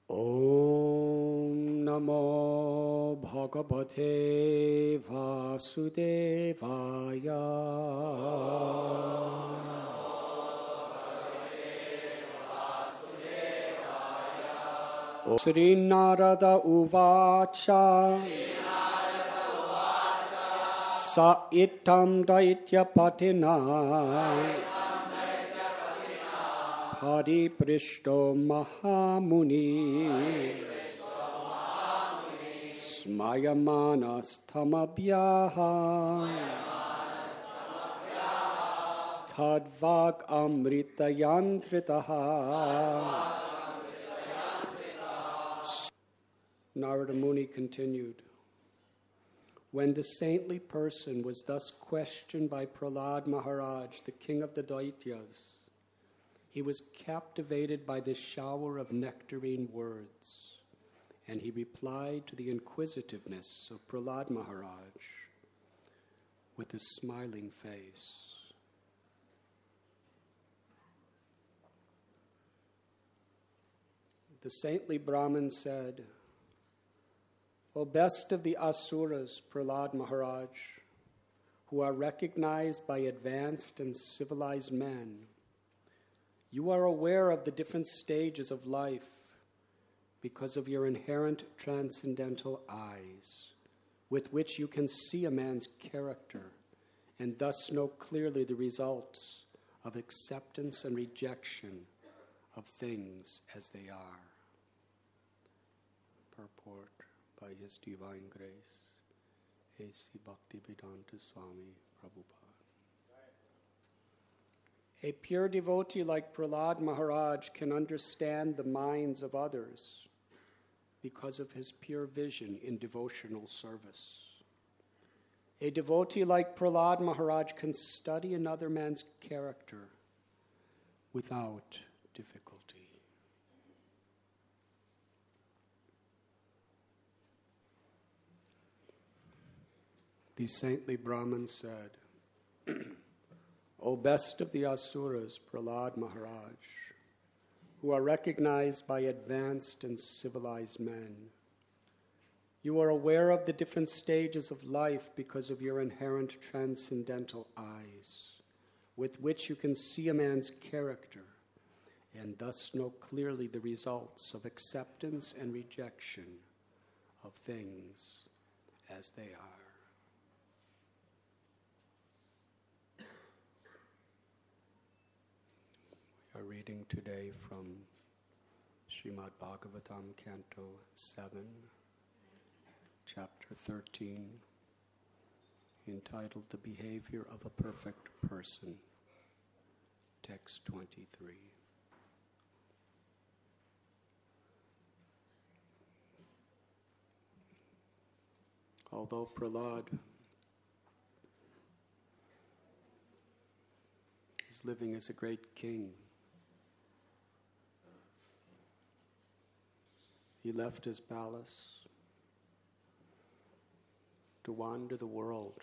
Om Namo Bhagavate Vasudevaya. Sri Narada Uvacha Sa Itam Daitya Patina Pariprishto Mahamuni Smayamanas-thamabhyaha Tadvag amritayantritaha. Narada Muni continued, when the saintly person was thus questioned by Prahlad Maharaj, the king of the Daityas, he was captivated by this shower of nectarine words, and he replied to the inquisitiveness of Prahlad Maharaj with a smiling face. The saintly Brahmin said, O best of the Asuras, Prahlad Maharaj, who are recognized by advanced and civilized men, you are aware of the different stages of life because of your inherent transcendental eyes, with which you can see a man's character and thus know clearly the results of acceptance and rejection of things as they are. Purport by His Divine Grace, A.C. Bhaktivedanta Swami Prabhupada. A pure devotee like Prahlad Maharaj can understand the minds of others because of his pure vision in devotional service. A devotee like Prahlad Maharaj can study another man's character without difficulty. The saintly Brahmin said, O best of the Asuras, Prahlad Maharaj, who are recognized by advanced and civilized men, you are aware of the different stages of life because of your inherent transcendental eyes, with which you can see a man's character and thus know clearly the results of acceptance and rejection of things as they are. We are reading today from Srimad Bhagavatam, Canto 7, Chapter 13, entitled The Behavior of a Perfect Person, Text 23. Although Prahlad is living as a great king, he left his palace to wander the world,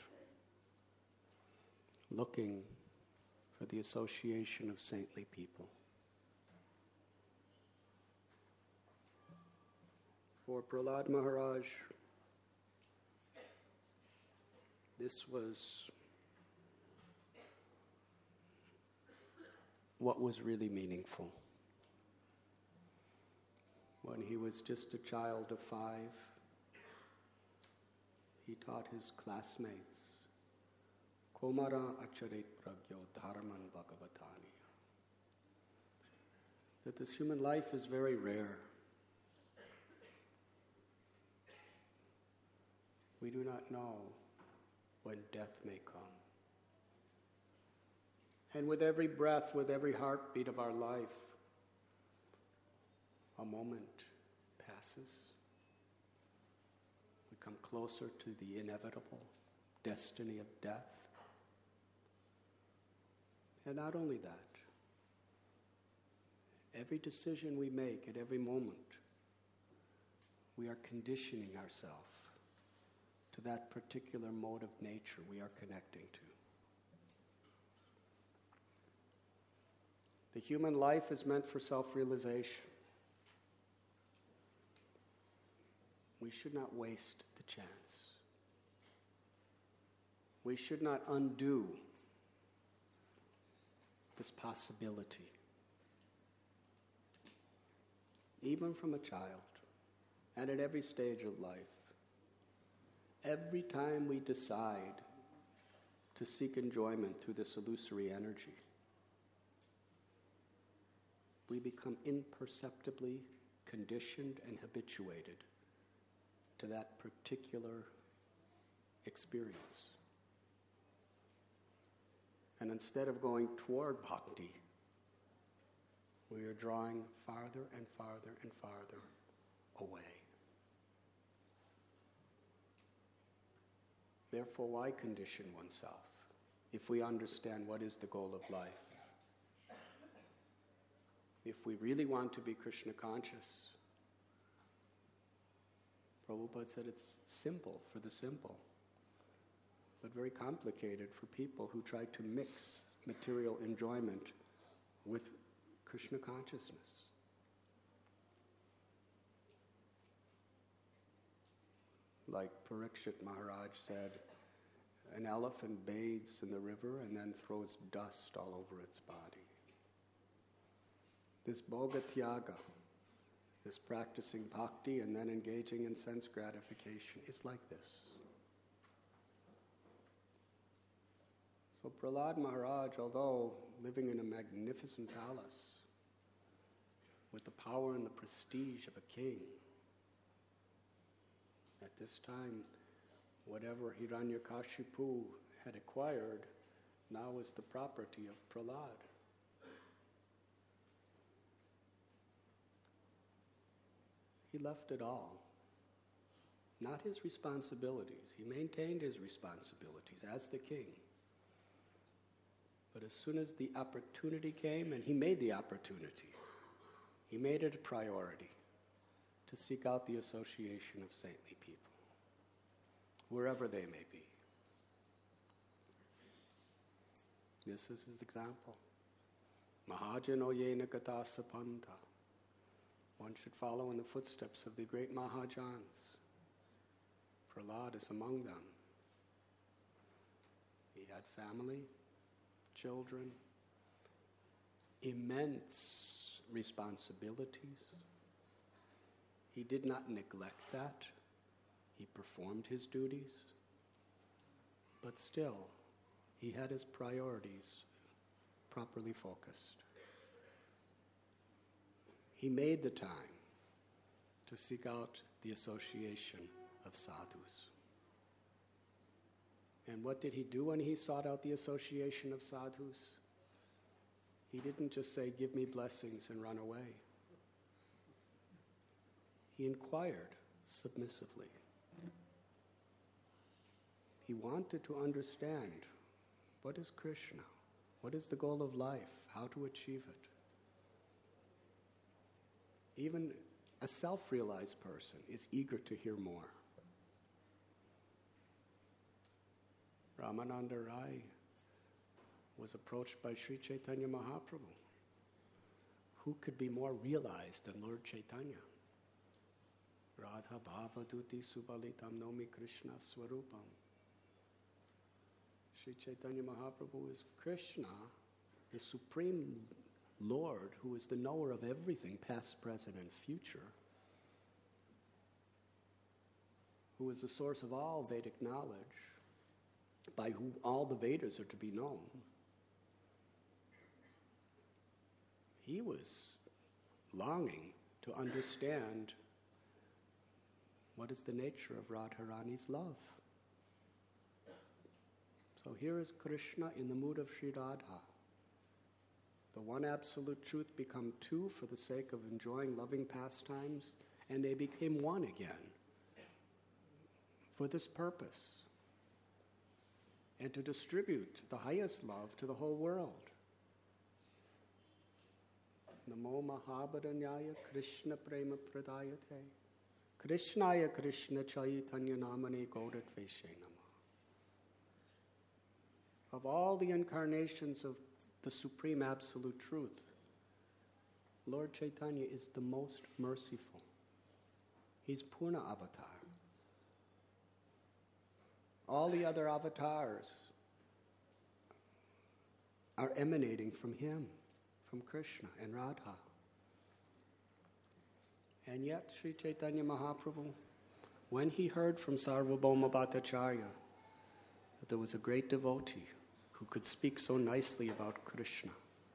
looking for the association of saintly people. For Prahlad Maharaj, this was what was really meaningful. When he was just a child of 5, he taught his classmates, Komara acharit pragyo dharman bhagavatani, that this human life is very rare. We do not know when death may come. And with every breath, with every heartbeat of our life, a moment passes. We come closer to the inevitable destiny of death. And not only that, every decision we make at every moment, we are conditioning ourselves to that particular mode of nature we are connecting to. The human life is meant for self-realization. We should not waste the chance. We should not undo this possibility. Even from a child, and at every stage of life, every time we decide to seek enjoyment through this illusory energy, we become imperceptibly conditioned and habituated to that particular experience. And instead of going toward bhakti, we are drawing farther and farther and farther away. Therefore, why condition oneself if we understand what is the goal of life? If we really want to be Krishna conscious, Prabhupada said it's simple for the simple, but very complicated for people who try to mix material enjoyment with Krishna consciousness. Like Parikshit Maharaj said, an elephant bathes in the river and then throws dust all over its body. This bhoga tyaga, this practicing bhakti and then engaging in sense gratification is like this. So Prahlad Maharaj, although living in a magnificent palace with the power and the prestige of a king, at this time, whatever Hiranyakashipu had acquired now was the property of Prahlad. He left it all. Not his responsibilities. He maintained his responsibilities as the king. But as soon as the opportunity came, and he made the opportunity, he made it a priority to seek out the association of saintly people, wherever they may be. This is his example. Mahajano yena gata sapanta. One should follow in the footsteps of the great Mahajans. Prahlad is among them. He had family, children, immense responsibilities. He did not neglect that. He performed his duties. But still, he had his priorities properly focused. He made the time to seek out the association of sadhus. And what did he do when he sought out the association of sadhus? He didn't just say, "Give me blessings," and run away. He inquired submissively. He wanted to understand, what is Krishna? What is the goal of life? How to achieve it? Even a self-realized person is eager to hear more. Ramananda Rai was approached by Sri Chaitanya Mahaprabhu. Who could be more realized than Lord Chaitanya? Radha Bhava Duti Subalitam Nomi Krishna Swarupam. Sri Chaitanya Mahaprabhu is Krishna, the Supreme Lord, who is the knower of everything, past, present, and future, who is the source of all Vedic knowledge, by whom all the Vedas are to be known. He was longing to understand what is the nature of Radharani's love. So here is Krishna in the mood of Sri Radha. The one absolute truth become two for the sake of enjoying loving pastimes, and they became one again for this purpose, and to distribute the highest love to the whole world. Namo Mahabharanyaya Krishna Prema Pradayate Krishnaya Krishna Chaitanya Namane Gaudatvaishe Nama. Of all the incarnations of the Supreme Absolute Truth, Lord Chaitanya is the most merciful. He's Purna Avatar. all the other avatars are emanating from him, from Krishna and Radha. And yet, Sri Chaitanya Mahaprabhu, when he heard from Sarvabhauma Bhattacharya that there was a great devotee who could speak so nicely about Krishna,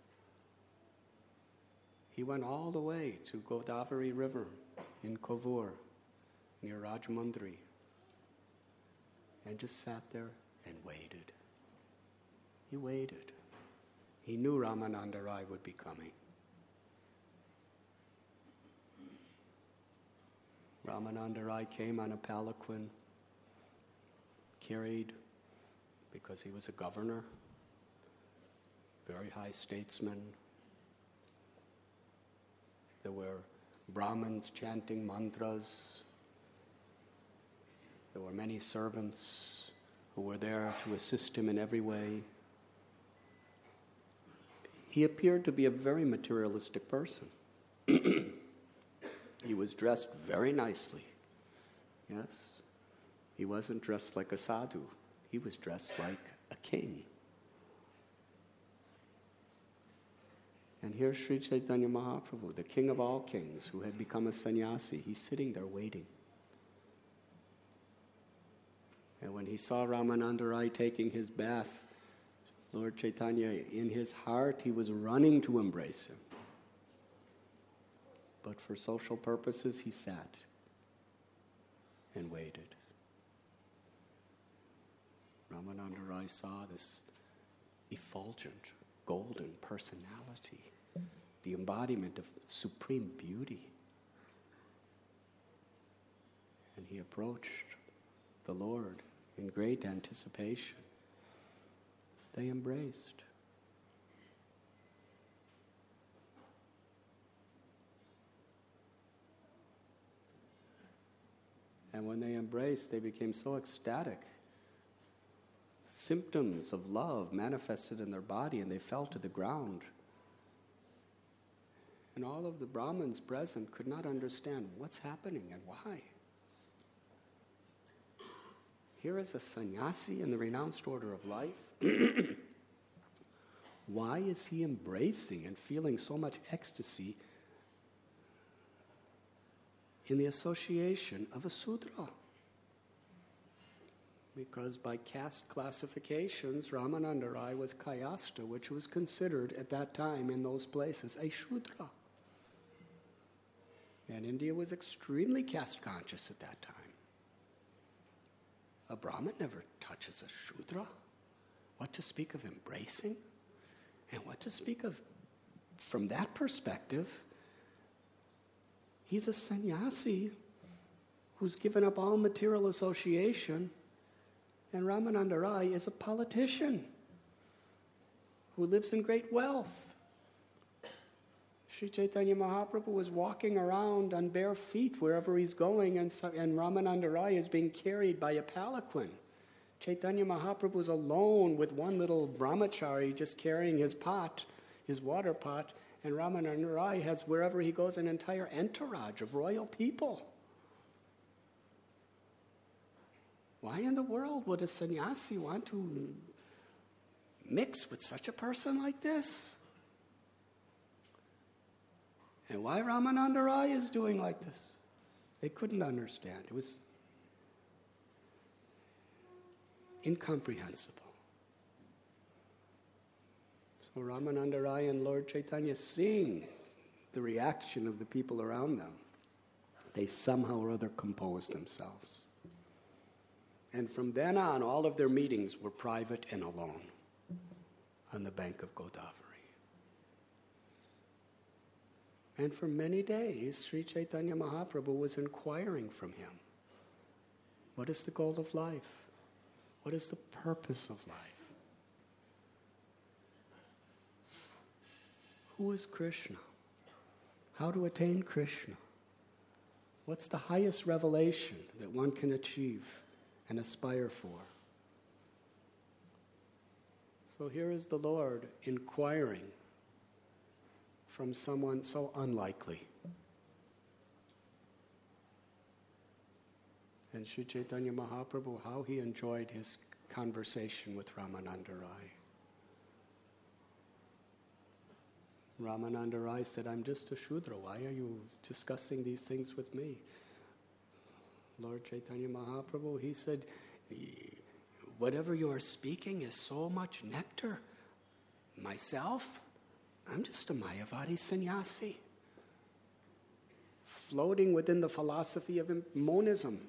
he went all the way to Godavari River in Kovur, near Rajmundry, and just sat there and waited. He waited. He knew Ramananda Rai would be coming. Ramananda Rai came on a palanquin, carried, because he was a governor, very high statesman. There were Brahmins chanting mantras. There were many servants who were there to assist him in every way. He appeared to be a very materialistic person. He was dressed very nicely. Yes, he wasn't dressed like a sadhu. He was dressed like a king. And here's Sri Chaitanya Mahaprabhu, the king of all kings, who had become a sannyasi. He's sitting there waiting. And when he saw Ramananda Rai taking his bath, Lord Chaitanya, in his heart, he was running to embrace him. But for social purposes, he sat and waited. Ramananda Rai saw this effulgent, golden personality, the embodiment of supreme beauty. And he approached the Lord in great anticipation. They embraced. And when they embraced, they became so ecstatic. Symptoms of love manifested in their body, and they fell to the ground. And all of the Brahmins present could not understand what's happening and why. Here is a sannyasi in the renounced order of life. Why is he embracing and feeling so much ecstasy in the association of a Sudra? Because by caste classifications, Ramananda Rai was Kayastha, which was considered at that time in those places a Shudra. And India was extremely caste conscious at that time. A Brahmin never touches a Shudra. What to speak of embracing? And what to speak of, from that perspective, he's a sannyasi who's given up all material association, and Ramananda Rai is a politician who lives in great wealth. Sri Chaitanya Mahaprabhu was walking around on bare feet wherever he's going, and Ramananda Rai is being carried by a palanquin. Chaitanya Mahaprabhu is alone with one little brahmachari just carrying his pot, his water pot, and Ramananda Rai has, wherever he goes, an entire entourage of royal people. Why in the world would a sannyasi want to mix with such a person like this? And why Ramananda Rai is doing like this? They couldn't understand. It was incomprehensible. So Ramananda Rai and Lord Chaitanya, seeing the reaction of the people around them, they somehow or other composed themselves. And from then on, all of their meetings were private and alone on the bank of Godavari. And for many days, Sri Chaitanya Mahaprabhu was inquiring from him, what is the goal of life? What is the purpose of life? Who is Krishna? How to attain Krishna? What's the highest revelation that one can achieve and aspire for? So here is the Lord inquiring from someone so unlikely And Sri Chaitanya Mahaprabhu, how he enjoyed his conversation with Ramananda Rai. Ramananda Rai said, I'm just a Shudra. Why are you discussing these things with me? Lord Chaitanya Mahaprabhu, he said, whatever you are speaking is so much nectar. Myself, I'm just a Mayavadi sannyasi, floating within the philosophy of monism.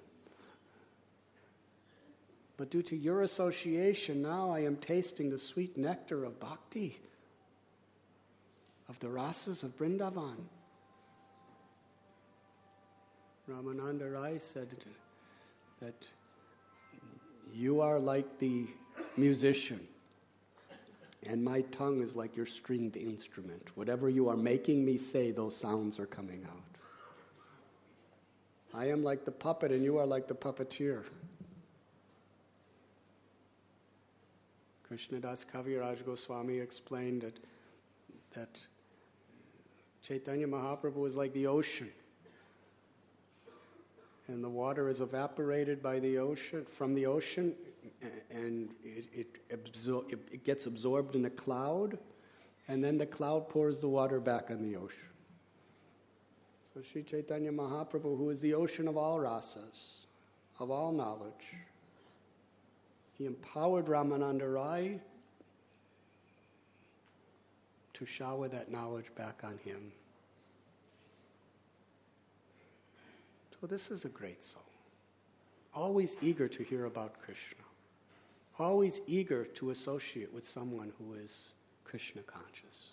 But due to your association, now I am tasting the sweet nectar of bhakti, of the rasas of Vrindavan. Ramananda Rai said that you are like the musician, and my tongue is like your stringed instrument. Whatever you are making me say, those sounds are coming out. I am like the puppet, and you are like the puppeteer. Krishnadas Kaviraj Goswami explained that Chaitanya Mahaprabhu is like the ocean, and the water is evaporated by the ocean, from the ocean, and it gets absorbed in a cloud, and then the cloud pours the water back on the ocean. So Sri Chaitanya Mahaprabhu, who is the ocean of all rasas, of all knowledge, he empowered Ramananda Rai to shower that knowledge back on him. So this is a great soul, always eager to hear about Krishna, always eager to associate with someone who is Krishna conscious.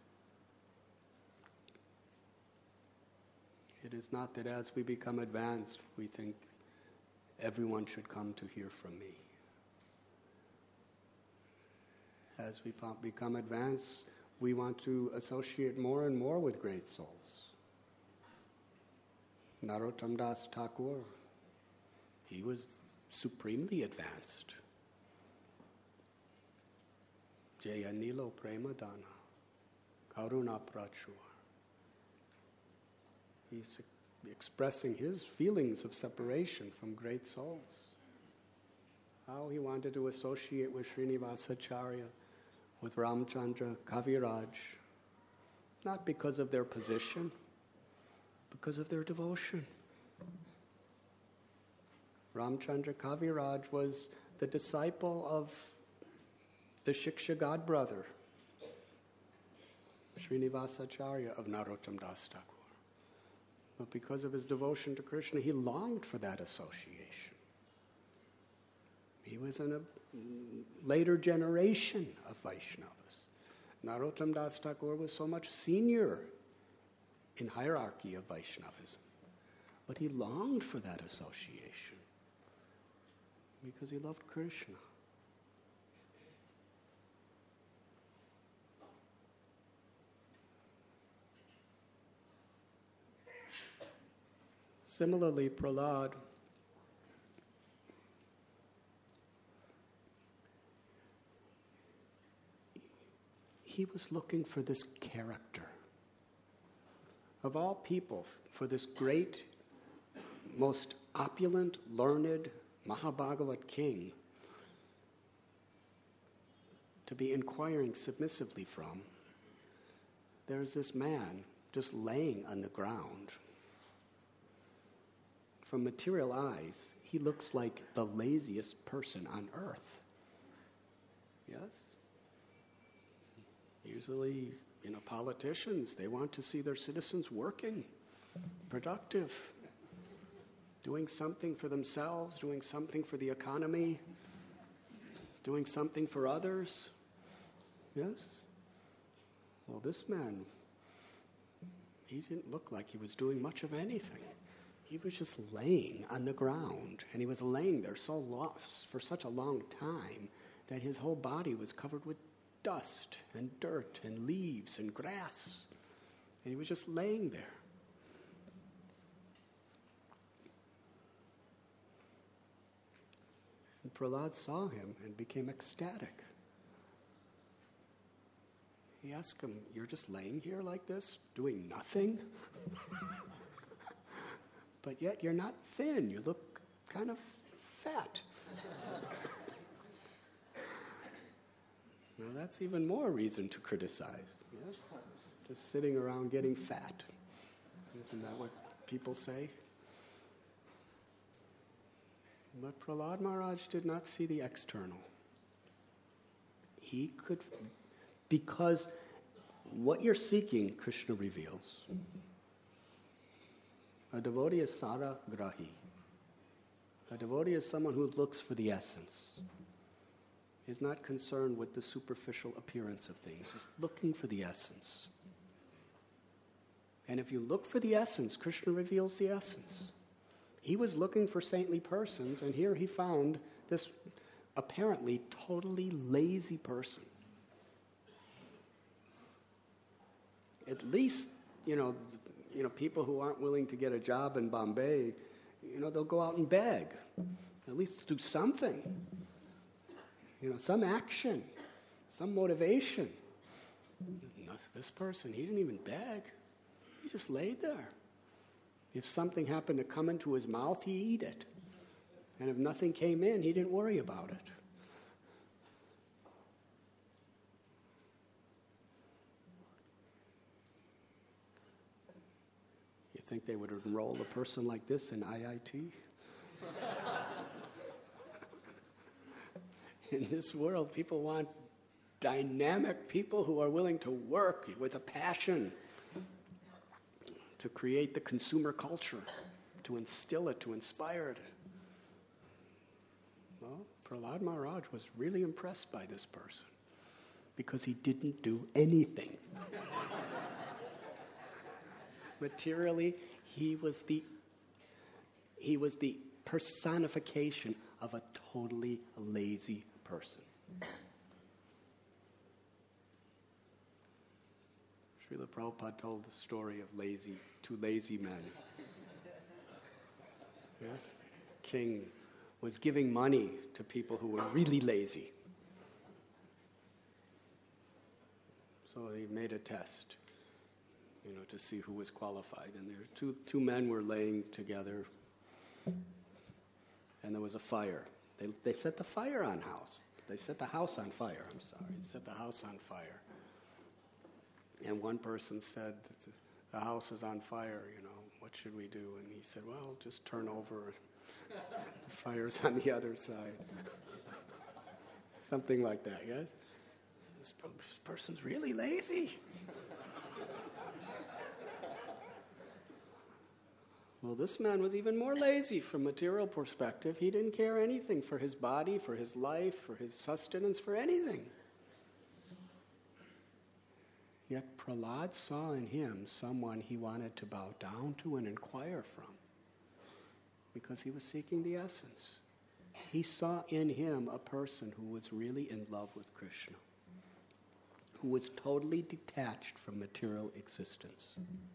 It is not that as we become advanced, we think everyone should come to hear from me. As we become advanced, we want to associate more and more with great souls. Narottam Das Thakur, he was supremely advanced. Jayanilo Premadana, Karuna Prachur. He's expressing his feelings of separation from great souls. How he wanted to associate with Srinivasacharya, with Ramchandra Kaviraj, not because of their position, because of their devotion. Ramchandra Kaviraj was the disciple of the Shiksha godbrother, Srinivasacharya of Narottam Das Thakur. But because of his devotion to Krishna, he longed for that association. He was in a later generation of Vaishnavas. Narottam Das Thakur was so much senior in hierarchy of Vaishnavism. But he longed for that association because he loved Krishna. Similarly, Prahlad, he was looking for this character. Of all people, for this great, most opulent, learned Mahabhagavat king to be inquiring submissively from, there's this man just laying on the ground. From material eyes, he looks like the laziest person on earth. Yes? Usually, politicians, they want to see their citizens working, productive, doing something for themselves, doing something for the economy, doing something for others. Yes? Well, this man, he didn't look like he was doing much of anything. He was just laying on the ground, and he was laying there for such a long time that his whole body was covered with dust and dirt and leaves and grass. And he was just laying there. And Prahlad saw him and became ecstatic. He asked him, "You're just laying here like this, doing nothing? But yet you're not thin. You look kind of fat. Now that's even more reason to criticize. Yes? Just sitting around getting fat. Isn't that what people say? But Prahlad Maharaj did not see the external. He could, because what you're seeking, Krishna reveals. A devotee is Sara Grahi. A devotee is someone who looks for the essence. He's not concerned with the superficial appearance of things. He's looking for the essence. And if you look for the essence, Krishna reveals the essence. He was looking for saintly persons, and here he found this apparently totally lazy person. At least, people who aren't willing to get a job in Bombay, they'll go out and beg. At least do something. Some action, some motivation. This person, he didn't even beg. He just laid there. If something happened to come into his mouth, he'd eat it. And if nothing came in, he didn't worry about it. You think they would enroll a person like this in IIT? In this world, people want dynamic people who are willing to work with a passion to create the consumer culture, to instill it, to inspire it. Well, Prahlad Maharaj was really impressed by this person because he didn't do anything. Materially, he was the personification of a totally lazy person. Srila Prabhupada told the story of two lazy men. Yes? King was giving money to people who were really lazy. So he made a test, to see who was qualified. And there two men were laying together, and there was a fire. They set the fire on house. They set the house on fire, They set the house on fire. And one person said, the house is on fire, what should we do? And he said, well, just turn over. The fire's on the other side. Something like that, yes? This person's really lazy. Well, this man was even more lazy from material perspective. He didn't care anything for his body, for his life, for his sustenance, for anything. Yet Prahlad saw in him someone he wanted to bow down to and inquire from, because he was seeking the essence. He saw in him a person who was really in love with Krishna, who was totally detached from material existence.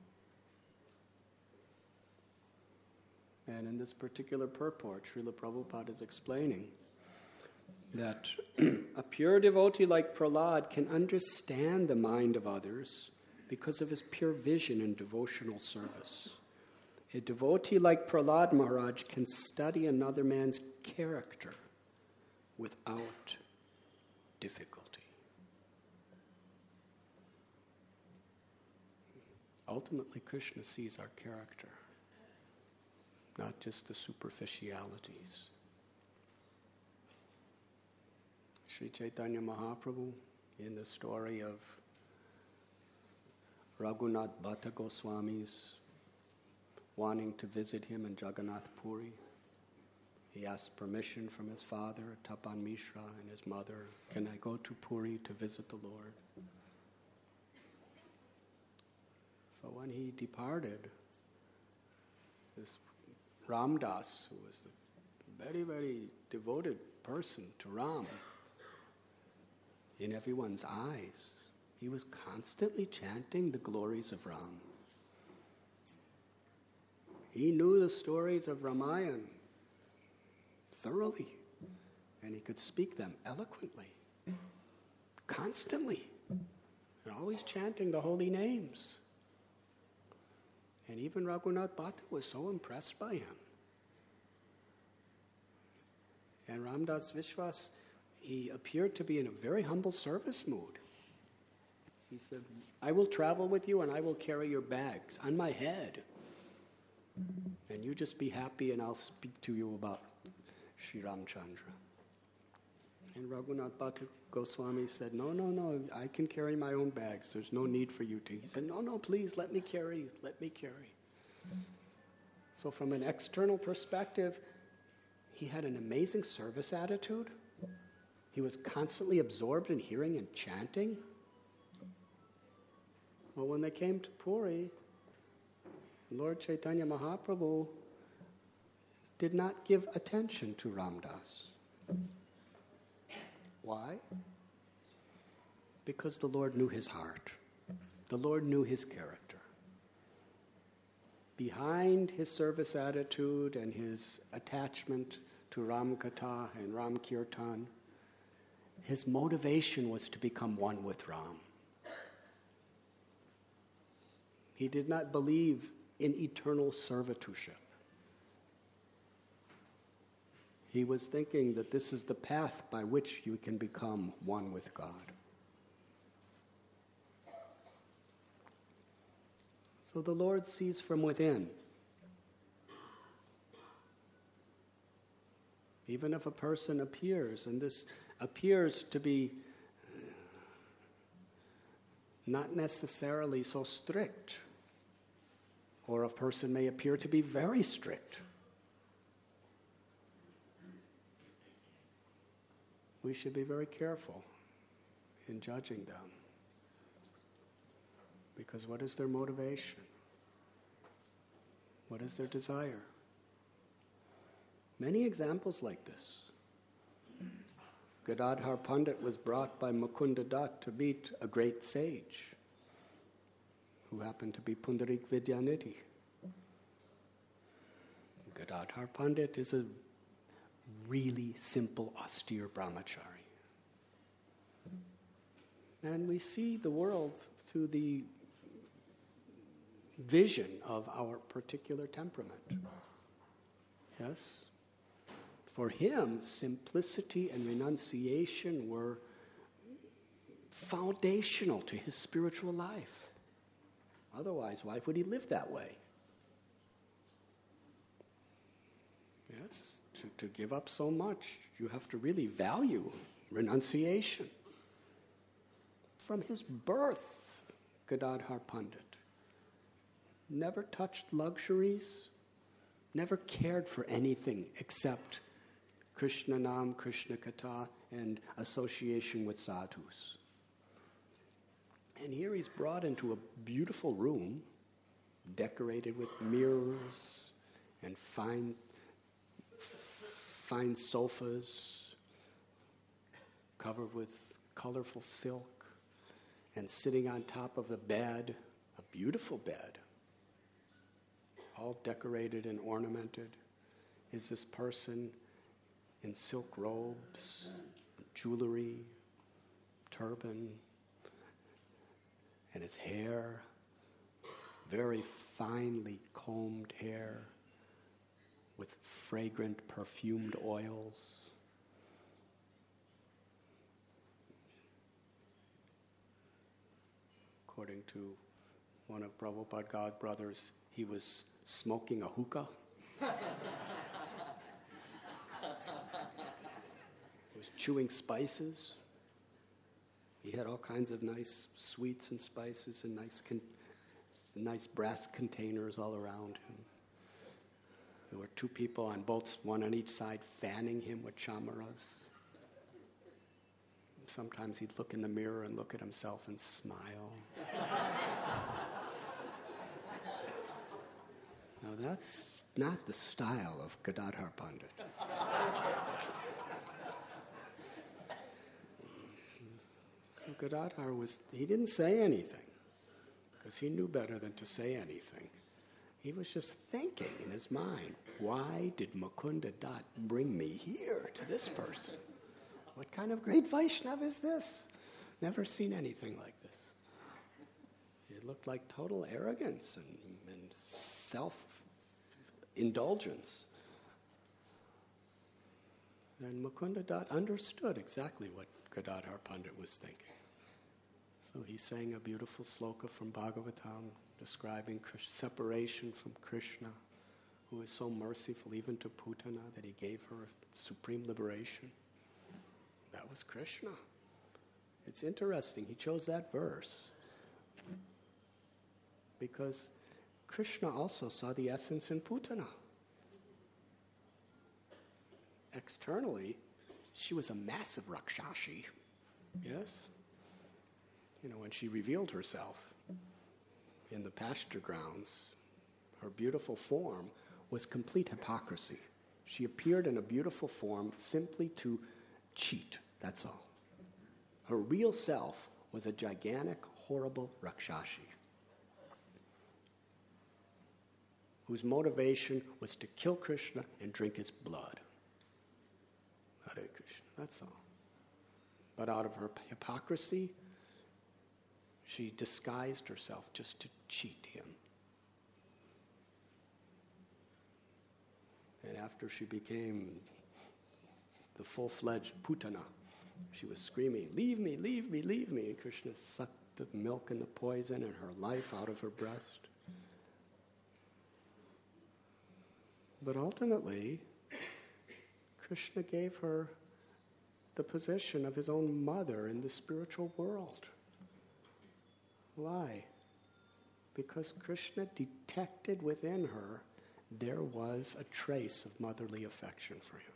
And in this particular purport, Srila Prabhupada is explaining that a pure devotee like Prahlad can understand the mind of others because of his pure vision in devotional service. A devotee like Prahlad Maharaj can study another man's character without difficulty. Ultimately, Krishna sees our character, not just the superficialities. Sri Chaitanya Mahaprabhu, in the story of Raghunath Bhatta Goswami's wanting to visit him in Jagannath Puri, he asked permission from his father, Tapan Mishra, and his mother, can I go to Puri to visit the Lord? So when he departed, this Ramdas, who was a very, very devoted person to Ram, in everyone's eyes, he was constantly chanting the glories of Ram. He knew the stories of Ramayana thoroughly, and he could speak them eloquently, constantly, and always chanting the holy names. And even Raghunath Bhatta was so impressed by him. And Ramdas Vishwas, he appeared to be in a very humble service mood. He said, I will travel with you and I will carry your bags on my head. And you just be happy and I'll speak to you about Sri Ramchandra. And Raghunath Bhatta Goswami said, no, I can carry my own bags. There's no need for you to. He said, no, please, let me carry. So from an external perspective, he had an amazing service attitude. He was constantly absorbed in hearing and chanting. Well, when they came to Puri, Lord Chaitanya Mahaprabhu did not give attention to Ramdas. Why? Because the Lord knew his heart. The Lord knew his character. Behind his service attitude and his attachment to Ram Katha and Ram Kirtan, his motivation was to become one with Ram. He did not believe in eternal servitorship. He was thinking that this is the path by which you can become one with God. So the Lord sees from within. Even if a person appears, and this appears to be not necessarily so strict, or a person may appear to be very strict, we should be very careful in judging them. Because what is their motivation? What is their desire? Many examples like this. Gadadhar Pandit was brought by Mukunda Dutt to meet a great sage who happened to be Pundarik Vidyanidhi. Gadadhar Pandit is a really simple, austere brahmachari. And we see the world through the vision of our particular temperament. Yes? For him, simplicity and renunciation were foundational to his spiritual life. Otherwise, why would he live that way? Yes? To give up so much, you have to really value renunciation. From his birth, Gadadhar Pandit never touched luxuries, never cared for anything except Krishna Nam, Krishna Katha, and association with sadhus. And here he's brought into a beautiful room, decorated with mirrors and fine sofas, covered with colorful silk, and sitting on top of a bed, a beautiful bed, all decorated and ornamented, is this person in silk robes, jewelry, turban, and his hair, very finely combed hair with fragrant perfumed oils. According to one of Prabhupada God brothers, he was smoking a hookah. He was chewing spices. He had all kinds of nice sweets and spices and nice brass containers all around him. There were two people on boats, one on each side, fanning him with chamaras. Sometimes he'd look in the mirror and look at himself and smile. Now that's not the style of Gadadhar Pandit. So Gadadhar he didn't say anything, because he knew better than to say anything. He was just thinking in his mind, why did Mukunda Dutt bring me here to this person? What kind of great Vaishnav is this? Never seen anything like this. It looked like total arrogance and self-indulgence. And Mukunda Dutt understood exactly what Gadadhar Pandit was thinking. So he sang a beautiful sloka from Bhagavatam describing separation from Krishna, who is so merciful even to Putana that he gave her supreme liberation. That was Krishna. It's interesting, he chose that verse because Krishna also saw the essence in Putana. Externally, she was a massive Rakshashi, yes? When she revealed herself in the pasture grounds, her beautiful form was complete hypocrisy. She appeared in a beautiful form simply to cheat, that's all. Her real self was a gigantic, horrible Rakshashi, whose motivation was to kill Krishna and drink his blood. Hare Krishna, that's all. But out of her hypocrisy, she disguised herself just to cheat him. And after she became the full-fledged Putana, she was screaming, "Leave me, leave me, leave me." And Krishna sucked the milk and the poison and her life out of her breast. But ultimately, Krishna gave her the position of his own mother in the spiritual world. Why? Because Krishna detected within her there was a trace of motherly affection for him.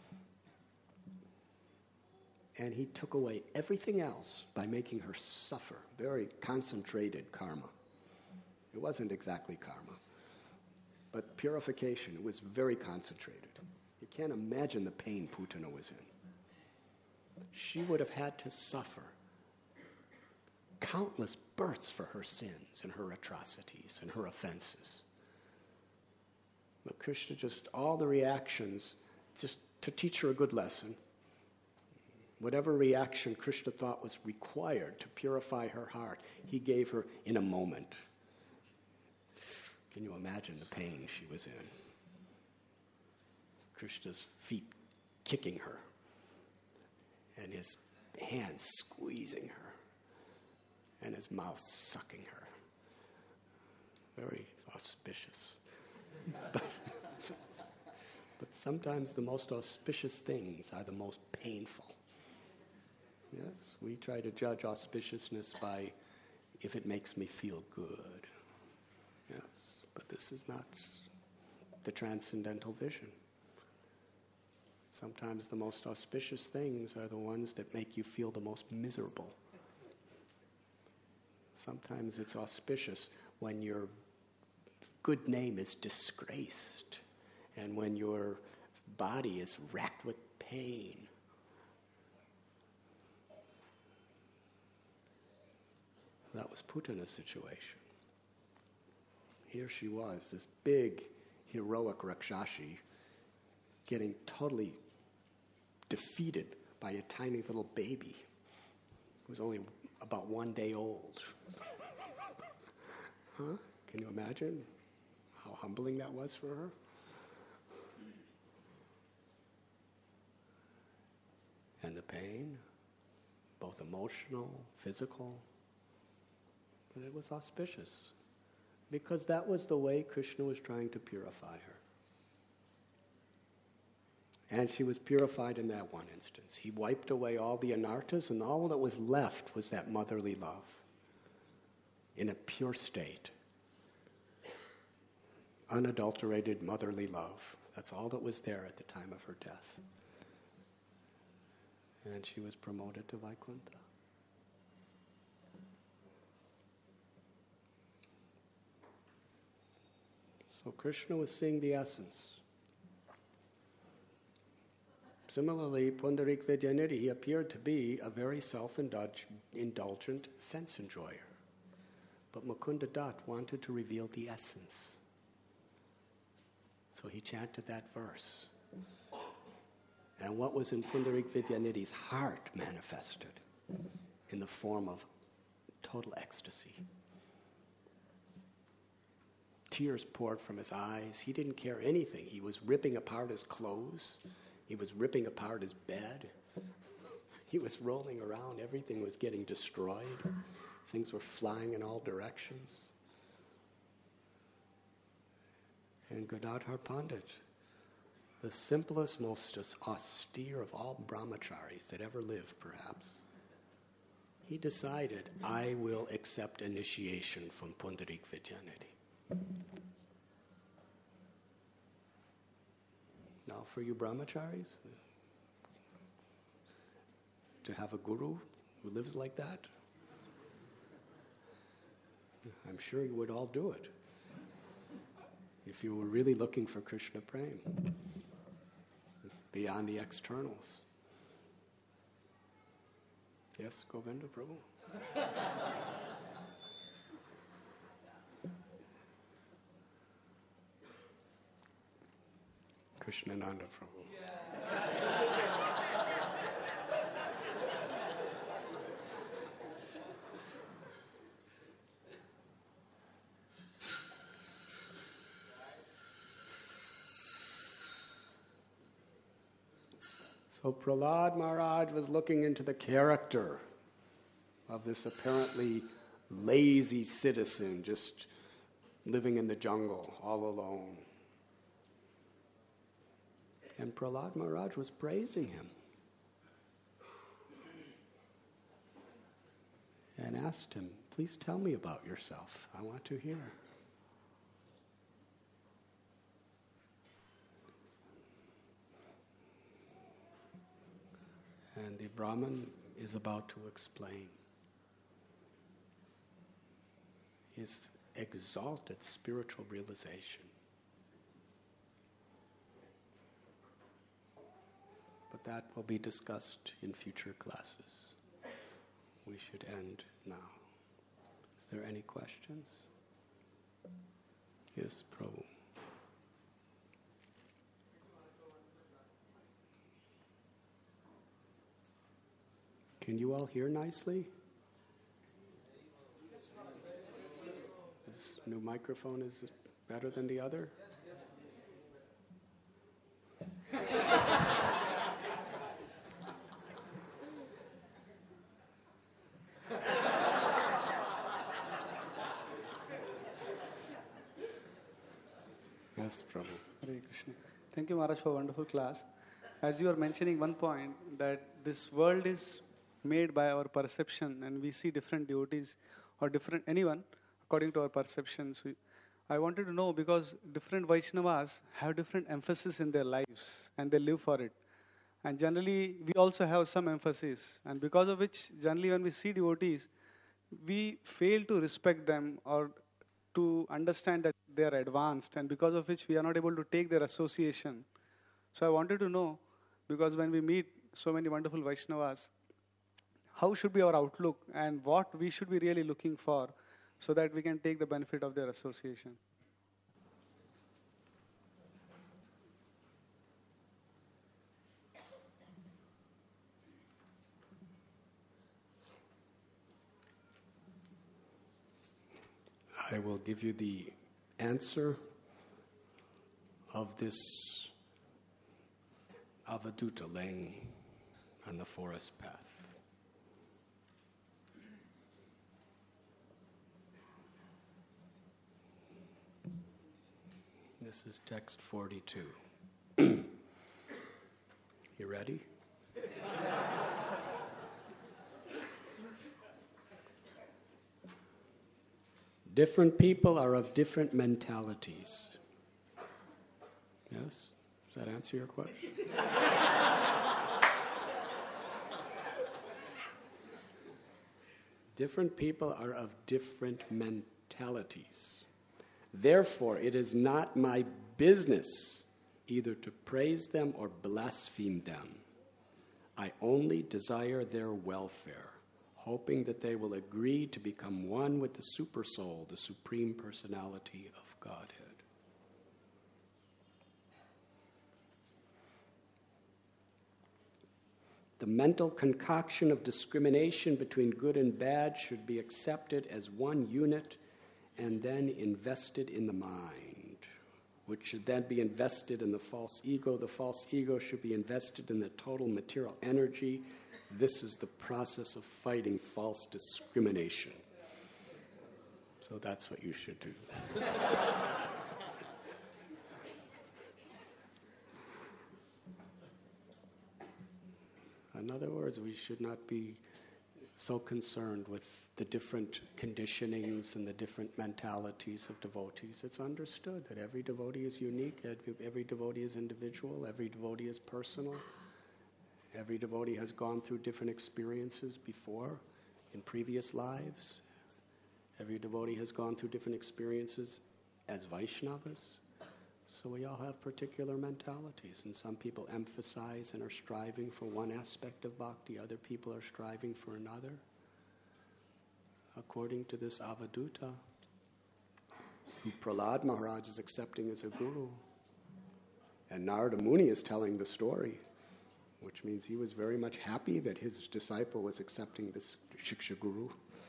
And he took away everything else by making her suffer. Very concentrated karma. It wasn't exactly karma, but purification. It was very concentrated. You can't imagine the pain Putana was in. She would have had to suffer countless births for her sins and her atrocities and her offenses. But Krishna just, all the reactions, just to teach her a good lesson. Whatever reaction Krishna thought was required to purify her heart, he gave her in a moment. Can you imagine the pain she was in? Krishna's feet kicking her, and his hands squeezing her, and his mouth sucking her. Very auspicious. But sometimes the most auspicious things are the most painful. Yes, we try to judge auspiciousness by if it makes me feel good. Yes, but this is not the transcendental vision. Sometimes the most auspicious things are the ones that make you feel the most miserable. Sometimes it's auspicious when your good name is disgraced and when your body is racked with pain. That was Putana's situation. Here she was, this big, heroic Rakshashi, getting totally defeated by a tiny little baby who was only about 1 day old. Huh? Can you imagine how humbling that was for her? And the pain, both emotional, physical, but it was auspicious because that was the way Krishna was trying to purify her. And she was purified in that one instance. He wiped away all the anarthas, and all that was left was that motherly love in a pure state. Unadulterated motherly love. That's all that was there at the time of her death. And she was promoted to Vaikuntha. So Krishna was seeing the essence. Similarly, Pundarik Vidyanidhi, he appeared to be a very self-indulgent sense enjoyer. But Mukunda Dutt wanted to reveal the essence. So he chanted that verse. And what was in Pundarik Vidyanidhi's heart manifested in the form of total ecstasy. Tears poured from his eyes. He didn't care anything. He was ripping apart his clothes. He was ripping apart his bed. He was rolling around. Everything was getting destroyed. Things were flying in all directions. And Gadadhar Pandit, the simplest, most austere of all brahmacharis that ever lived, perhaps, he decided, I will accept initiation from Pundarik Vidyanidhi. Now for you brahmacharis, to have a guru who lives like that, I'm sure you would all do it if you were really looking for Krishna Prem beyond the externals. Yes, Govinda Prabhu? Krishnananda Prabhu. So Prahlad Maharaj was looking into the character of this apparently lazy citizen just living in the jungle all alone. And Prahlad Maharaj was praising him and asked him, please tell me about yourself. I want to hear. And the Brahmin is about to explain his exalted spiritual realization. But that will be discussed in future classes. We should end now. Is there any questions? Yes, Prabhu. Can you all hear nicely? This new microphone is better than the other? Yes, Prabhu. Hare Krishna. Thank you, Maharaj, for a wonderful class. As you are mentioning one point, that this world is made by our perception, and we see different devotees or different anyone according to our perceptions. I wanted to know, because different Vaishnavas have different emphasis in their lives and they live for it. And generally, we also have some emphasis. And because of which, generally when we see devotees, we fail to respect them or to understand that they are advanced, and because of which we are not able to take their association. So I wanted to know, because when we meet so many wonderful Vaishnavas, how should be our outlook and what we should be really looking for so that we can take the benefit of their association? I will give you the answer of this Avaduta laying on the forest path. This is text 42. You ready? Different people are of different mentalities. Yes? Does that answer your question? Different people are of different mentalities. Therefore, it is not my business either to praise them or blaspheme them. I only desire their welfare, hoping that they will agree to become one with the Supersoul, the Supreme Personality of Godhead. The mental concoction of discrimination between good and bad should be accepted as one unit and then invested in the mind which should then be invested in the false ego. The false ego should be invested in the total material energy. This is the process of fighting false discrimination. So that's what you should do. In other words, we should not be so concerned with the different conditionings and the different mentalities of devotees. It's understood that every devotee is unique, every devotee is individual, every devotee is personal. Every devotee has gone through different experiences before, in previous lives. Every devotee has gone through different experiences as Vaishnavas. So we all have particular mentalities, and some people emphasize and are striving for one aspect of bhakti, other people are striving for another. According to this Avaduta, who Prahlad Maharaj is accepting as a guru, and Narada Muni is telling the story, which means he was very much happy that his disciple was accepting this Shiksha Guru.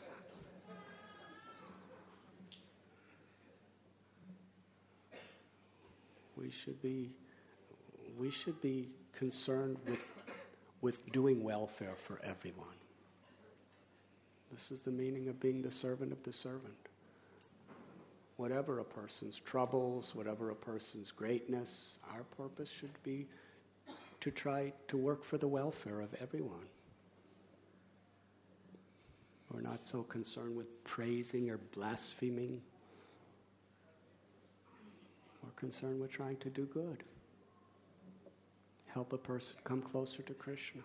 We should be concerned with doing welfare for everyone. This is the meaning of being the servant of the servant. Whatever a person's troubles, whatever a person's greatness, our purpose should be to try to work for the welfare of everyone. We're not so concerned with praising or blaspheming. We're concerned with trying to do good. Help a person come closer to Krishna.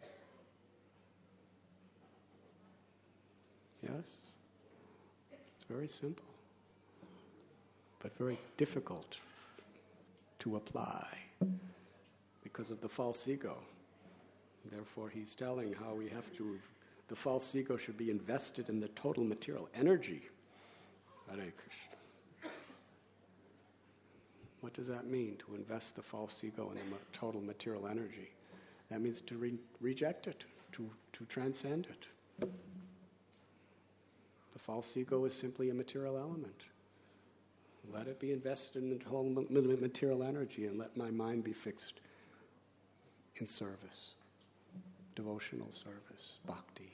Yes? It's very simple, but very difficult to apply because of the false ego. Therefore, he's telling how we have to, the false ego should be invested in the total material energy. Hare Krishna. What does that mean, to invest the false ego in the total material energy? That means to reject it, to transcend it. The false ego is simply a material element. Let it be invested in the total material energy and let my mind be fixed in service, devotional service, bhakti.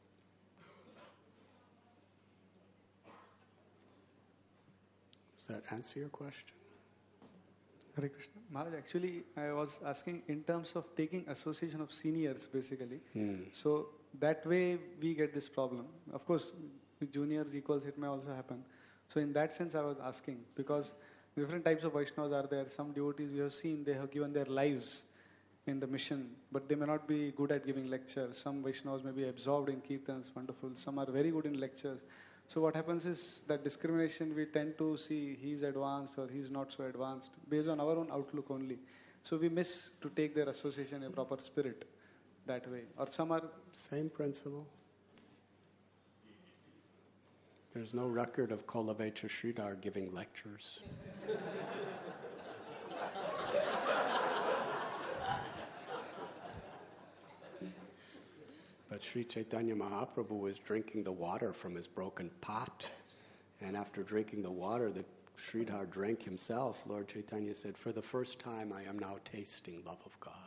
Does that answer your question? Hare Krishna. Maharaj, actually, I was asking in terms of taking association of seniors, basically. So that way we get this problem. Of course, with juniors equals, it may also happen. So in that sense, I was asking, because different types of Vaishnavas are there. Some devotees we have seen, they have given their lives in the mission, but they may not be good at giving lectures. Some Vaishnavas may be absorbed in kirtans, wonderful. Some are very good in lectures. So what happens is that discrimination, we tend to see he's advanced or he's not so advanced based on our own outlook only. So we miss to take their association in a proper spirit that way. Or some are... Same principle. There's no record of Kolavecha Sridhar giving lectures. But Sri Chaitanya Mahaprabhu was drinking the water from his broken pot. And after drinking the water that Sridhar drank himself, Lord Chaitanya said, "For the first time I am now tasting love of God."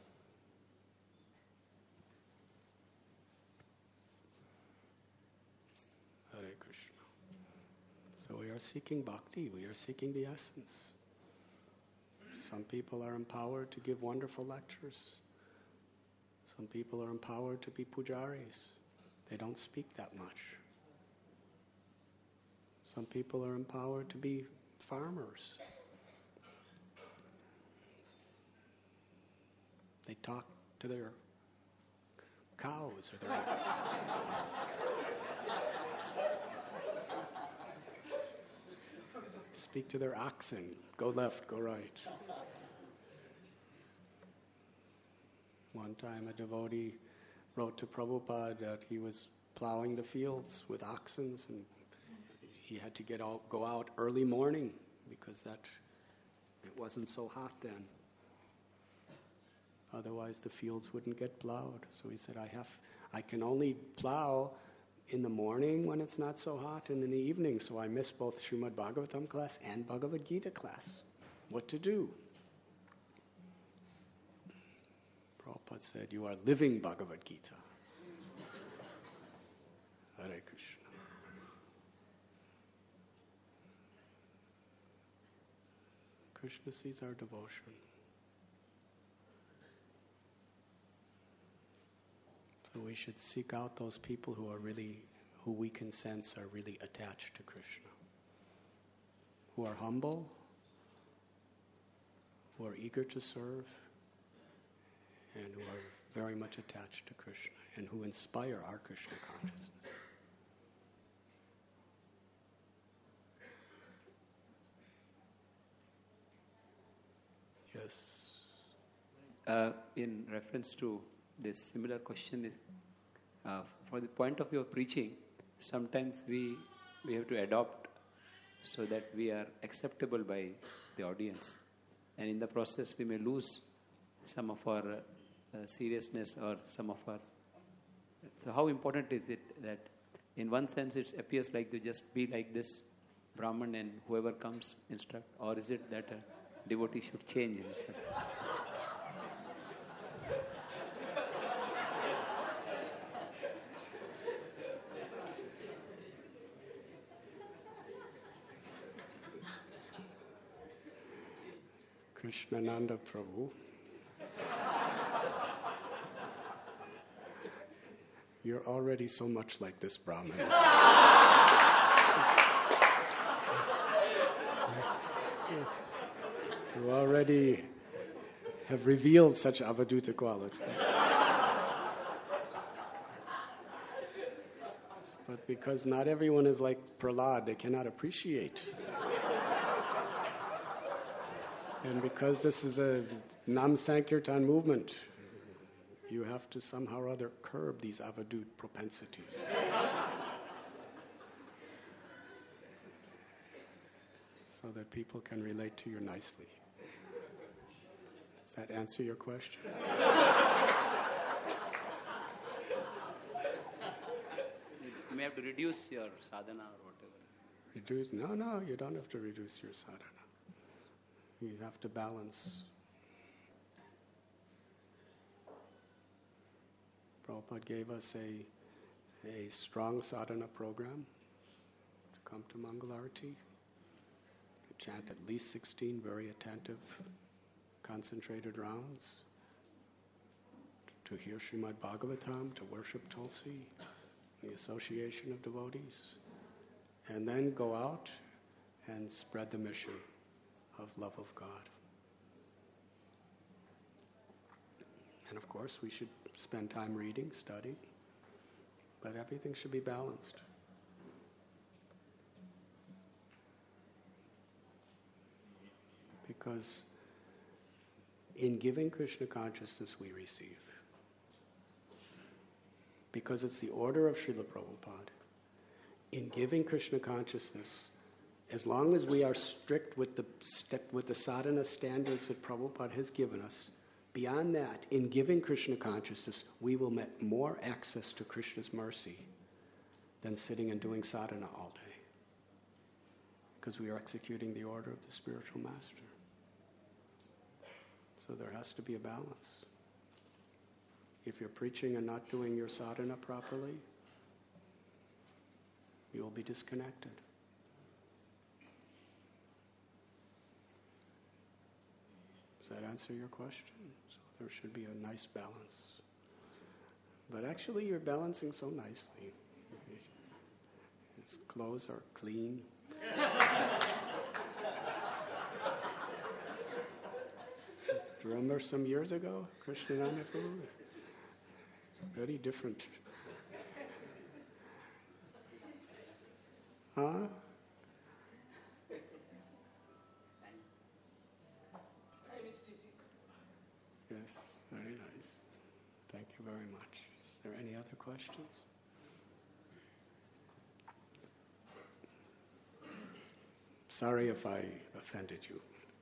Hare Krishna. So we are seeking bhakti, we are seeking the essence. Some people are empowered to give wonderful lectures. Some people are empowered to be pujaris. They don't speak that much. Some people are empowered to be farmers. They talk to their cows or their... Speak to their oxen. Go left, go right. One time a devotee wrote to Prabhupada that he was plowing the fields with oxen and he had to go out early morning because it wasn't so hot then. Otherwise the fields wouldn't get plowed. So he said, I can only plow in the morning when it's not so hot and in the evening, so I miss both Srimad Bhagavatam class and Bhagavad Gita class. what to do. Prabhupada said, you are living Bhagavad Gita. Hare Krishna. Krishna sees our devotion. So we should seek out those people who we can sense are really attached to Krishna. Who are humble, who are eager to serve, and who are very much attached to Krishna, and who inspire our Krishna consciousness. Yes. In reference to this similar question is, for the point of view of preaching, sometimes we have to adopt so that we are acceptable by the audience. And in the process, we may lose some of our seriousness or some of our... So how important is it that in one sense it appears like to just be like this Brahman and whoever comes instruct, or is it that a devotee should change himself? Krishnananda Prabhu, you're already so much like this Brahman. You already have revealed such avaduta qualities. But because not everyone is like Prahlad, they cannot appreciate. And because this is a Nam Sankirtan movement, you have to somehow or other curb these avadut propensities. So that people can relate to you nicely. Does that answer your question? You may have to reduce your sadhana or whatever. Reduce? No, you don't have to reduce your sadhana. You have to balance. Prabhupada gave us a strong sadhana program to come to Mangalarti, to chant at least 16 very attentive, concentrated rounds, to hear Srimad Bhagavatam, to worship Tulsi, the association of devotees, and then go out and spread the mission of love of God. And of course, we should spend time reading, studying, but everything should be balanced. Because in giving Krishna consciousness, we receive. Because it's the order of Srila Prabhupada. In giving Krishna consciousness, as long as we are strict with the sadhana standards that Prabhupada has given us, beyond that, in giving Krishna consciousness, we will get more access to Krishna's mercy than sitting and doing sadhana all day. Because we are executing the order of the spiritual master. So there has to be a balance. If you're preaching and not doing your sadhana properly, you will be disconnected. Does that answer your question? So there should be a nice balance. But actually you're balancing so nicely. His clothes are clean. Do you remember some years ago, Krishnananda Prabhu? Very different. Huh? Yes, very nice. Thank you very much. Is there any other questions? Sorry if I offended you.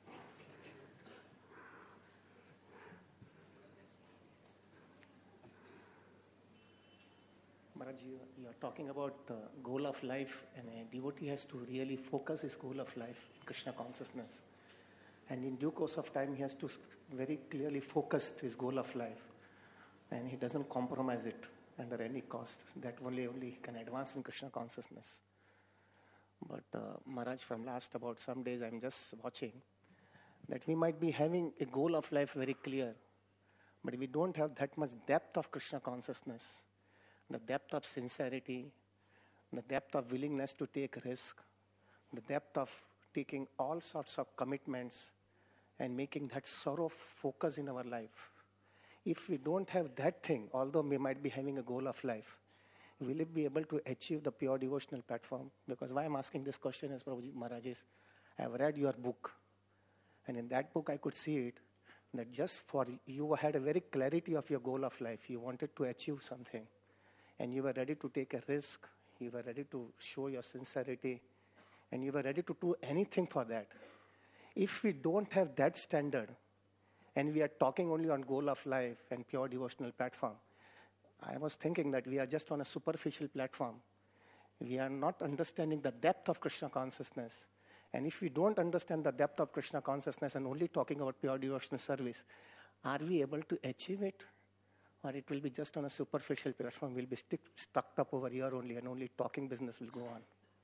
Maharaj, you are talking about the goal of life, and a devotee has to really focus his goal of life, Krishna consciousness. And in due course of time, he has to very clearly focus his goal of life. And he doesn't compromise it under any cost. That only can advance in Krishna consciousness. But Maharaj, from last about some days, I'm just watching that we might be having a goal of life very clear, but we don't have that much depth of Krishna consciousness, the depth of sincerity, the depth of willingness to take risk, the depth of taking all sorts of commitments and making that sort of focus in our life. If we don't have that thing, although we might be having a goal of life, will it be able to achieve the pure devotional platform? Because why I'm asking this question is, Prabhuji Maharaj, is I have read your book. And in that book, I could see it, that just for you had a very clarity of your goal of life. You wanted to achieve something. And you were ready to take a risk. You were ready to show your sincerity. And you were ready to do anything for that. If we don't have that standard, and we are talking only on goal of life and pure devotional platform, I was thinking that we are just on a superficial platform. We are not understanding the depth of Krishna consciousness. And if we don't understand the depth of Krishna consciousness and only talking about pure devotional service, are we able to achieve it? Or it will be just on a superficial platform, we'll be stuck up over here only, and only talking business will go on.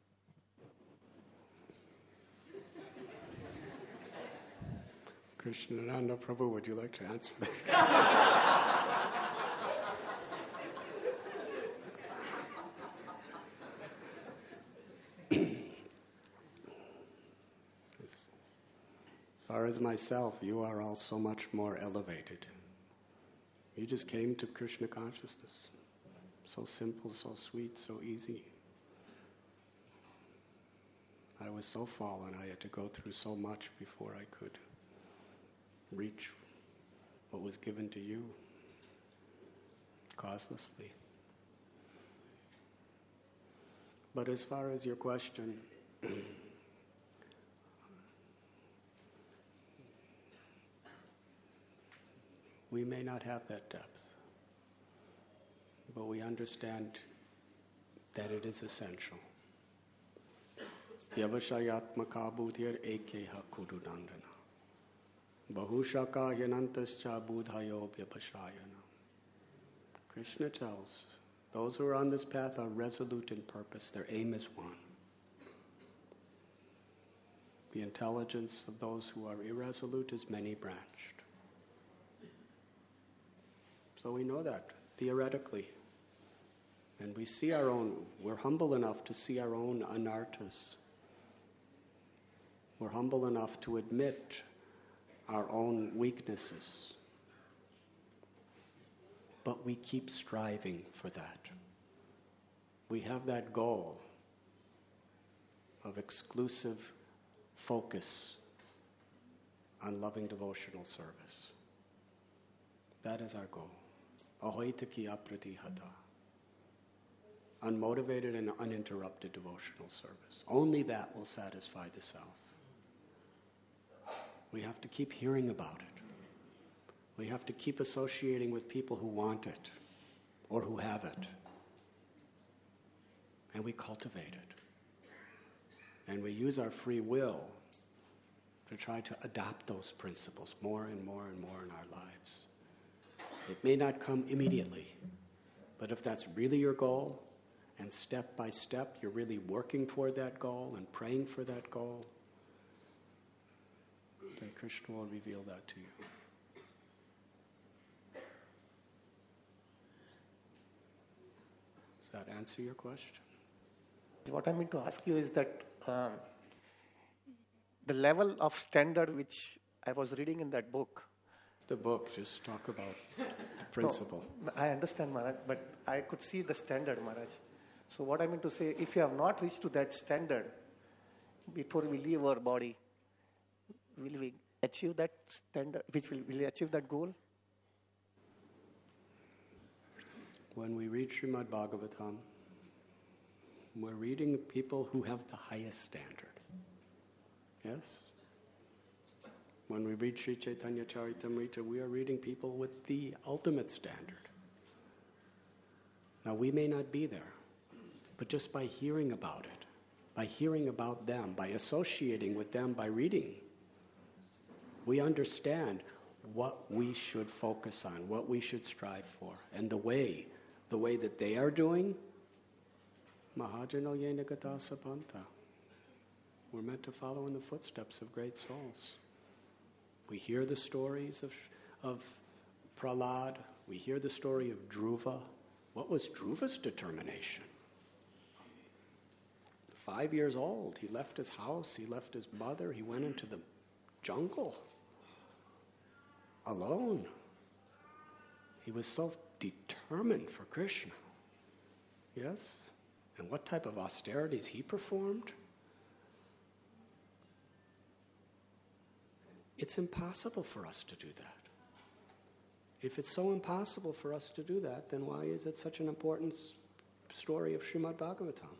Krishnananda Prabhu, would you like to answer that? As far as myself, you are all so much more elevated. You just came to Krishna consciousness. So simple, so sweet, so easy. I was so fallen, I had to go through so much before I could reach what was given to you causelessly. But as far as your question, we may not have that depth, but we understand that it is essential. Yavashayatmaka buddhir ekeha kudunandana. Bahushaka yanantascha buddhayo vyapashayana. Krishna tells, those who are on this path are resolute in purpose. Their aim is one. The intelligence of those who are irresolute is many-branched. So we know that, theoretically. And we see our own, we're humble enough to see our own anarthas. We're humble enough to admit our own weaknesses. But we keep striving for that. We have that goal of exclusive focus on loving devotional service. That is our goal. Ahoitaki apratihata. Unmotivated and uninterrupted devotional service. Only that will satisfy the self. We have to keep hearing about it. We have to keep associating with people who want it or who have it. And we cultivate it. And we use our free will to try to adopt those principles more and more and more in our lives. It may not come immediately, but if that's really your goal, and step by step you're really working toward that goal and praying for that goal, then Krishna will reveal that to you. Does that answer your question? What I mean to ask you is that the level of standard which I was reading in that book. The book, just talk about the principle. No, I understand, Maharaj, but I could see the standard, Maharaj. So what I mean to say, if you have not reached to that standard before we leave our body, will we achieve that standard, will we achieve that goal? When we read Srimad Bhagavatam, we're reading people who have the highest standard. Yes? When we read Sri Chaitanya Charitamrita, we are reading people with the ultimate standard. Now, we may not be there, but just by hearing about it, by hearing about them, by associating with them, by reading, we understand what we should focus on, what we should strive for, and the way that they are doing, Mahajano Yena Gata Sapanta. We're meant to follow in the footsteps of great souls. We hear the stories of Prahlad. We hear the story of Dhruva. What was Dhruva's determination? 5 years old, he left his house, he left his mother, he went into the jungle alone. He was so determined for Krishna. Yes? And what type of austerities he performed? It's impossible for us to do that. If it's so impossible for us to do that, then why is it such an important story of Srimad Bhagavatam?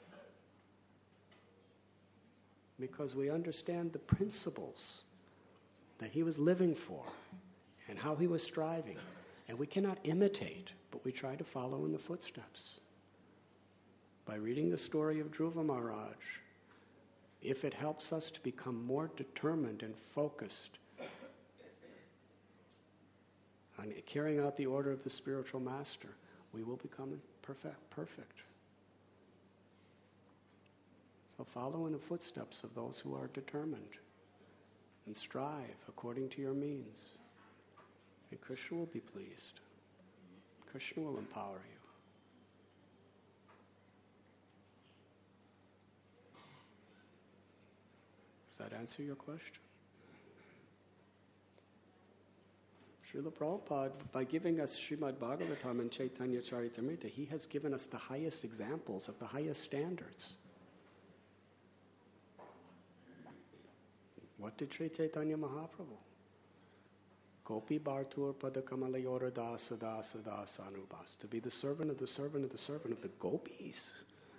Because we understand the principles that he was living for and how he was striving. And we cannot imitate, but we try to follow in the footsteps. By reading the story of Dhruva Maharaj, if it helps us to become more determined and focused on carrying out the order of the spiritual master, we will become perfect. So follow in the footsteps of those who are determined and strive according to your means. And Krishna will be pleased. Krishna will empower you. Does that answer your question? Srila Prabhupada, by giving us Srimad Bhagavatam and Chaitanya Charitamrita, he has given us the highest examples of the highest standards. What did Sri Chaitanya Mahaprabhu? Gopi Bhartur Padakamalayora Dasa Dasa Dasa Anubhas. To be the servant of the servant of the servant of the gopis.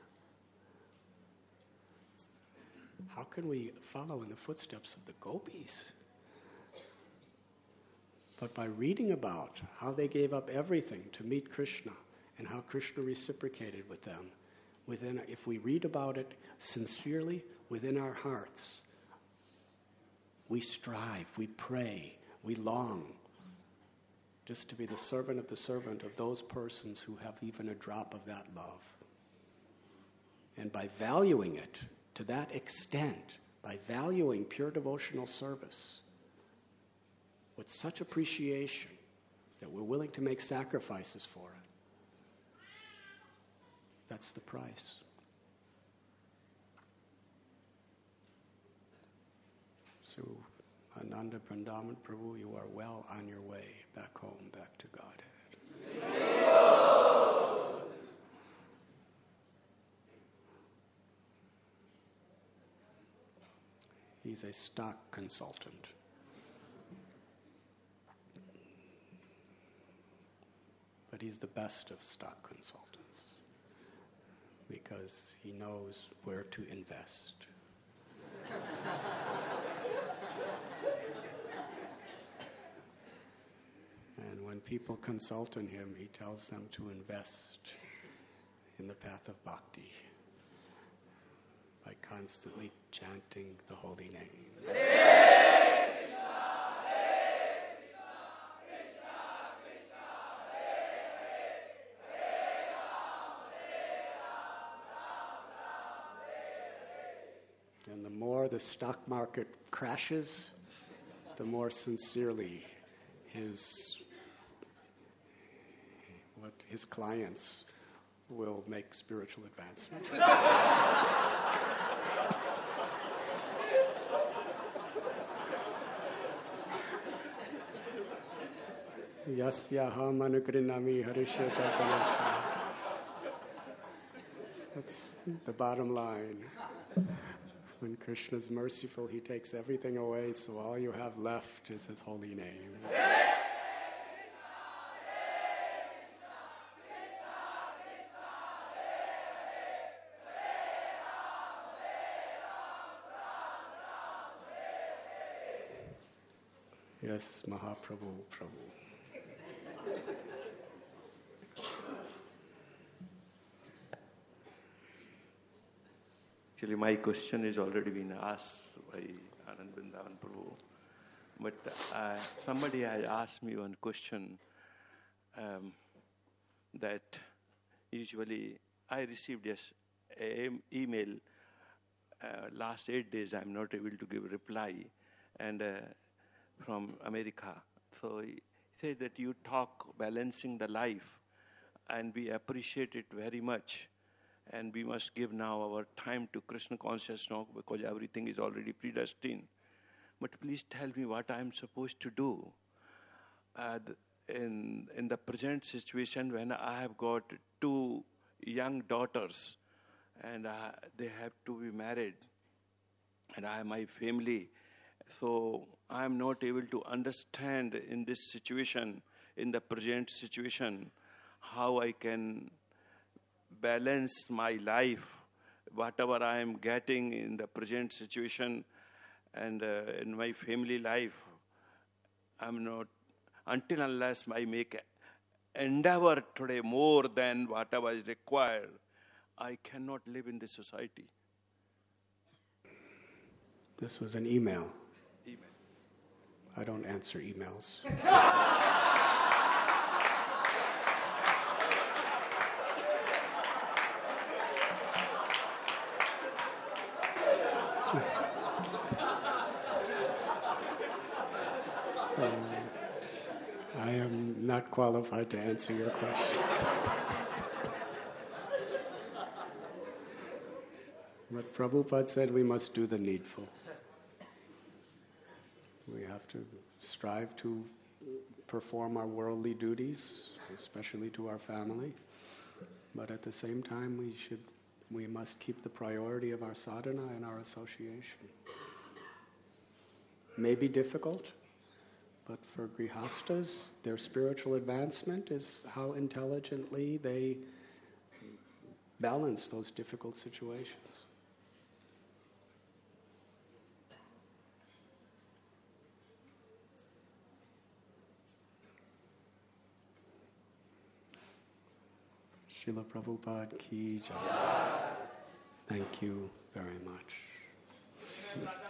How can we follow in the footsteps of the gopis? But by reading about how they gave up everything to meet Krishna and how Krishna reciprocated with them, if we read about it sincerely within our hearts, we strive, we pray, we long just to be the servant of those persons who have even a drop of that love. And by valuing it to that extent, by valuing pure devotional service with such appreciation that we're willing to make sacrifices for it, that's the price. So, Ananda Vrindavan Prabhu, you are well on your way back home, back to Godhead. He's a stock consultant. But he's the best of stock consultants because he knows where to invest. And when people consult on him, he tells them to invest in the path of bhakti by constantly chanting the holy name. And the more the stock market crashes, the more sincerely his clients will make spiritual advancement. Yasyaham anugrinami harishyata. That's the bottom line. When Krishna is merciful, he takes everything away, so all you have left is his holy name. Yes, Mahaprabhu, Prabhu. Actually, my question has already been asked by Anand Vrindavan Prabhu. But somebody had asked me one question that usually I received an email last 8 days. I'm not able to give reply, and from America. So he said that you talk balancing the life, and we appreciate it very much. And we must give now our time to Krishna consciousness because everything is already predestined. But please tell me what I am supposed to do in the present situation when I have got 2 young daughters and they have to be married and I have my family. So I am not able to understand in this situation, in the present situation, how I can balance my life, whatever I am getting in the present situation and in my family life. I'm not, until unless I make endeavor today more than whatever is required, I cannot live in this society. This was an email. Email. I don't answer emails. So, I am not qualified to answer your question. But Prabhupada said we must do the needful. We have to strive to perform our worldly duties, especially to our family. But at the same time, we must keep the priority of our sadhana and our association. May be difficult, but for grihastas, their spiritual advancement is how intelligently they balance those difficult situations. Srila Prabhupada ki jai. Thank you very much.